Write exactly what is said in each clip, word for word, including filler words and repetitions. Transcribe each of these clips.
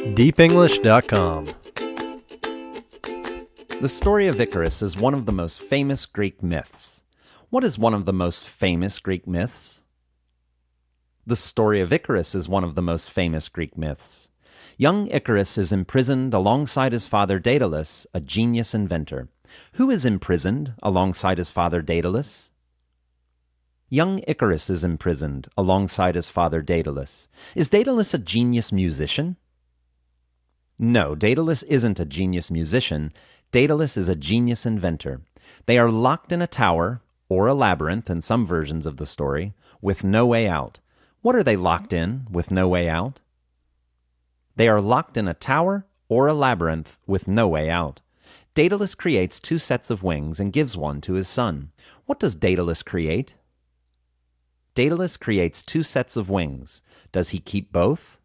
deep english dot com. The story of Icarus is one of the most famous Greek myths. What is one of the most famous Greek myths? The story of Icarus is one of the most famous Greek myths. Young Icarus is imprisoned alongside his father Daedalus, a genius inventor. Who is imprisoned alongside his father Daedalus? Young Icarus is imprisoned alongside his father Daedalus. Is Daedalus a genius musician? No, Daedalus isn't a genius musician. Daedalus is a genius inventor. They are locked in a tower, or a labyrinth in some versions of the story, with no way out. What are they locked in with no way out? They are locked in a tower or a labyrinth with no way out. Daedalus creates two sets of wings and gives one to his son. What does Daedalus create? Daedalus creates two sets of wings. Does he keep both?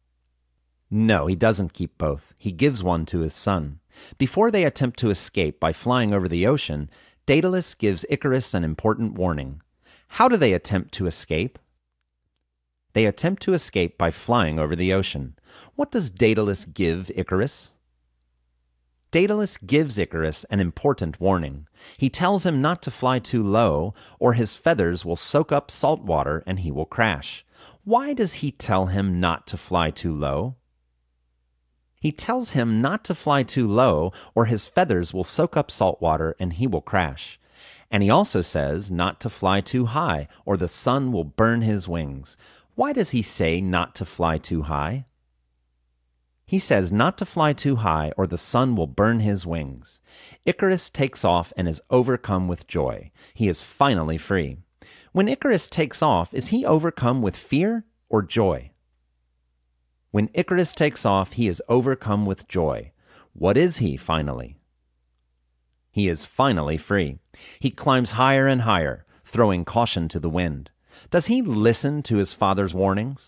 No, he doesn't keep both. He gives one to his son. Before they attempt to escape by flying over the ocean, Daedalus gives Icarus an important warning. How do they attempt to escape? They attempt to escape by flying over the ocean. What does Daedalus give Icarus? Daedalus gives Icarus an important warning. He tells him not to fly too low, or his feathers will soak up salt water and he will crash. Why does he tell him not to fly too low? He tells him not to fly too low, or his feathers will soak up salt water and he will crash. And he also says not to fly too high, or the sun will burn his wings. Why does he say not to fly too high? He says not to fly too high, or the sun will burn his wings. Icarus takes off and is overcome with joy. He is finally free. When Icarus takes off, is he overcome with fear or joy? When Icarus takes off, he is overcome with joy. What is he, finally? He is finally free. He climbs higher and higher, throwing caution to the wind. Does he listen to his father's warnings?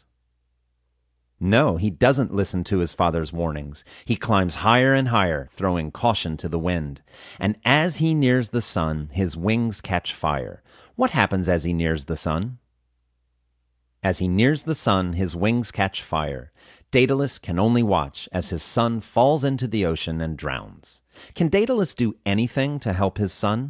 No, he doesn't listen to his father's warnings. He climbs higher and higher, throwing caution to the wind. And as he nears the sun, his wings catch fire. What happens as he nears the sun? As he nears the sun, his wings catch fire. Daedalus can only watch as his son falls into the ocean and drowns. Can Daedalus do anything to help his son?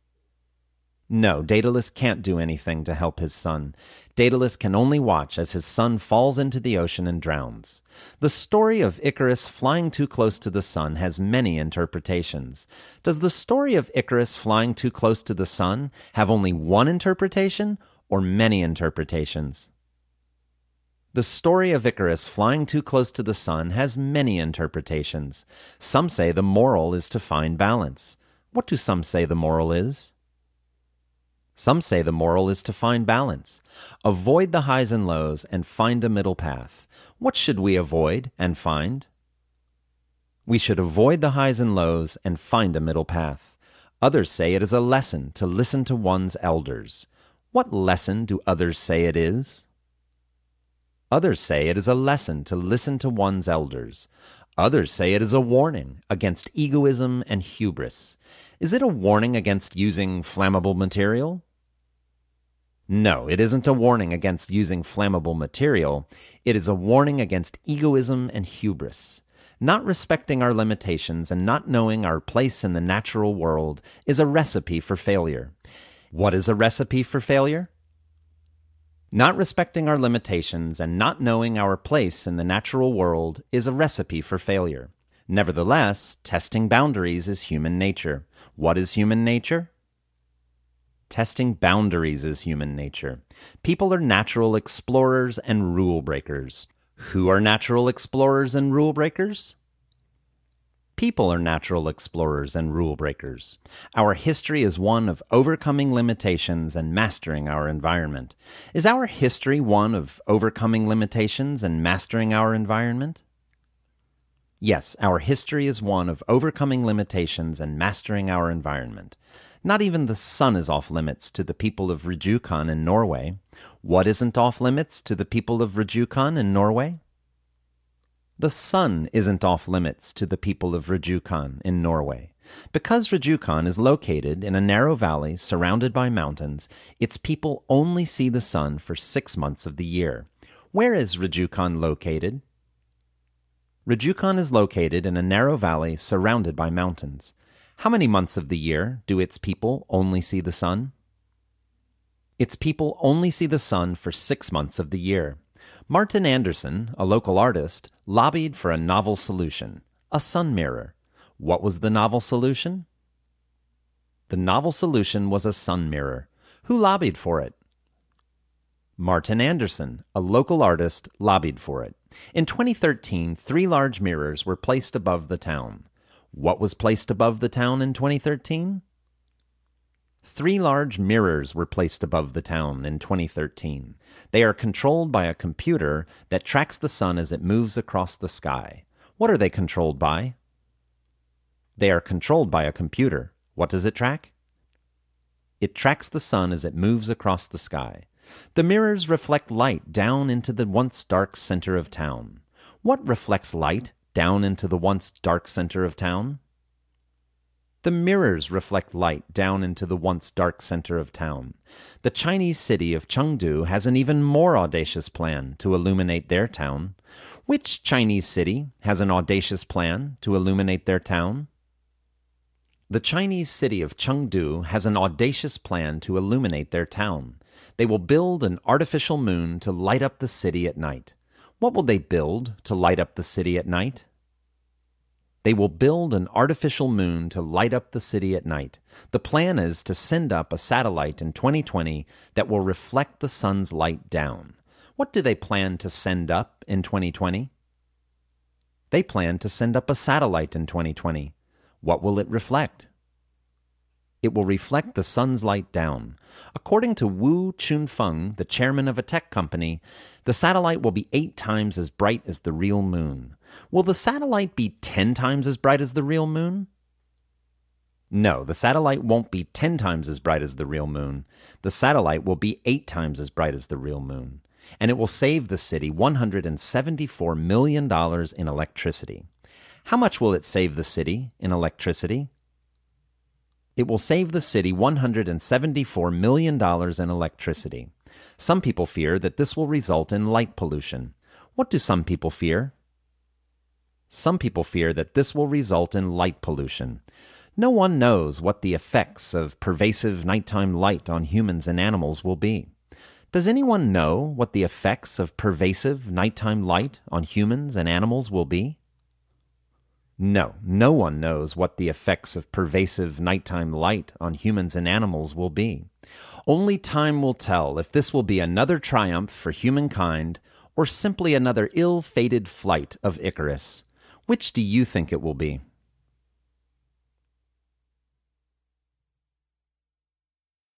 No, Daedalus can't do anything to help his son. Daedalus can only watch as his son falls into the ocean and drowns. The story of Icarus flying too close to the sun has many interpretations. Does the story of Icarus flying too close to the sun have only one interpretation or many interpretations? The story of Icarus flying too close to the sun has many interpretations. Some say the moral is to find balance. What do some say the moral is? Some say the moral is to find balance. Avoid the highs and lows and find a middle path. What should we avoid and find? We should avoid the highs and lows and find a middle path. Others say it is a lesson to listen to one's elders. What lesson do others say it is? Others say it is a lesson to listen to one's elders. Others say it is a warning against egoism and hubris. Is it a warning against using flammable material? No, it isn't a warning against using flammable material. It is a warning against egoism and hubris. Not respecting our limitations and not knowing our place in the natural world is a recipe for failure. What is a recipe for failure? Not respecting our limitations and not knowing our place in the natural world is a recipe for failure. Nevertheless, testing boundaries is human nature. What is human nature? Testing boundaries is human nature. People are natural explorers and rule breakers. Who are natural explorers and rule breakers? People are natural explorers and rule breakers. Our history is one of overcoming limitations and mastering our environment. Is our history one of overcoming limitations and mastering our environment? Yes, our history is one of overcoming limitations and mastering our environment. Not even the sun is off limits to the people of Rjukan in Norway. What isn't off limits to the people of Rjukan in Norway? The sun isn't off limits to the people of Rjukan in Norway. Because Rjukan is located in a narrow valley surrounded by mountains, its people only see the sun for six months of the year. Where is Rjukan located? Ryugyukan is located in a narrow valley surrounded by mountains. How many months of the year do its people only see the sun? Its people only see the sun for six months of the year. Martin Anderson, a local artist, lobbied for a novel solution, a sun mirror. What was the novel solution? The novel solution was a sun mirror. Who lobbied for it? Martin Anderson, a local artist, lobbied for it. In twenty thirteen, three large mirrors were placed above the town. What was placed above the town in twenty thirteen? Three large mirrors were placed above the town in twenty thirteen. They are controlled by a computer that tracks the sun as it moves across the sky. What are they controlled by? They are controlled by a computer. What does it track? It tracks the sun as it moves across the sky. The mirrors reflect light down into the once dark center of town. What reflects light down into the once dark center of town? The mirrors reflect light down into the once dark center of town. The Chinese city of Chengdu has an even more audacious plan to illuminate their town. Which Chinese city has an audacious plan to illuminate their town? The Chinese city of Chengdu has an audacious plan to illuminate their town. They will build an artificial moon to light up the city at night. What will they build to light up the city at night? They will build an artificial moon to light up the city at night. The plan is to send up a satellite in twenty twenty that will reflect the sun's light down. What do they plan to send up in twenty twenty? They plan to send up a satellite in twenty twenty. What will it reflect? It will reflect the sun's light down. According to Wu Chunfeng, the chairman of a tech company, the satellite will be eight times as bright as the real moon. Will the satellite be ten times as bright as the real moon? No, the satellite won't be ten times as bright as the real moon. The satellite will be eight times as bright as the real moon. And it will save the city one hundred seventy-four million dollars in electricity. How much will it save the city in electricity? It will save the city one hundred seventy-four million dollars in electricity. Some people fear that this will result in light pollution. What do some people fear? Some people fear that this will result in light pollution. No one knows what the effects of pervasive nighttime light on humans and animals will be. Does anyone know what the effects of pervasive nighttime light on humans and animals will be? No, no one knows what the effects of pervasive nighttime light on humans and animals will be. Only time will tell if this will be another triumph for humankind or simply another ill-fated flight of Icarus. Which do you think it will be?